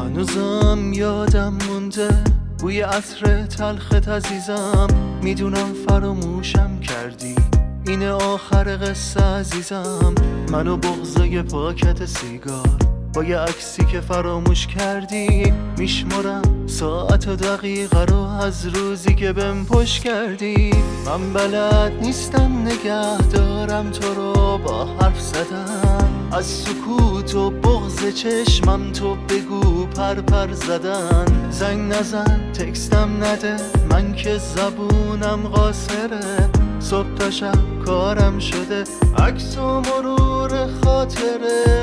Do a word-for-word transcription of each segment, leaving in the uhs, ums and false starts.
هنوزم یادم مونده بوی عطر تلخت عزیزم، میدونم فراموشم کردی، اینه آخر قصه عزیزم. منو بغضای پاکت سیگار با یه عکسی که فراموش کردی، میشمرم ساعت و دقیقه رو از روزی که بهم پشت کردی. من بلد نیستم نگه دارم تو رو با حرف زدن، از سکوت و بغض چشمم تو بگو پر پر زدن. زنگ نزن تکستم نده من که زبونم قاصره، صبح تا شب کارم شده عکس و مرور خاطره.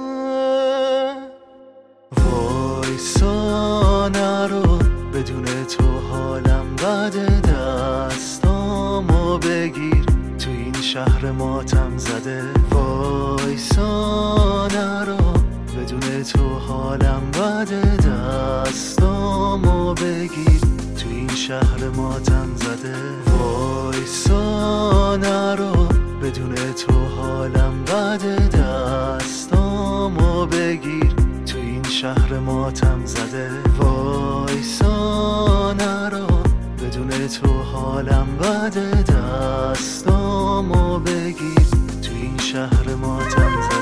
وایسا نرو بدون تو حالم بده، دستامو بگیر تو این شهر ماتم زده. وایسا نرو بدون تو حالم بده، دستامو بگیر تو این شهر ماتم زده. وایسا نرو بدون تو حالم بده، دستامو بگیر تو این شهر ماتم زده. وایسا نرو بدون تو حالم بده، دستامو بگیر تو این شهر ماتم زده.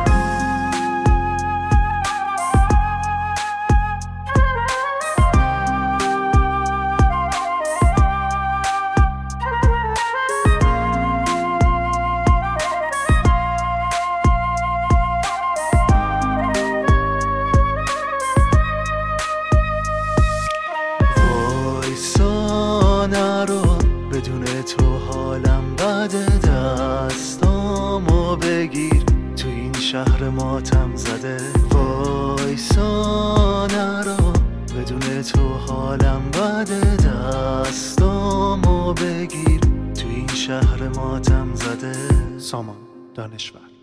نرو بدون تو حالم بده، دستامو بگیر تو این شهر ماتم زده. وایسا نرو بدون تو حالم بده، دستامو بگیر تو این شهر ماتم زده. سامان دانشور.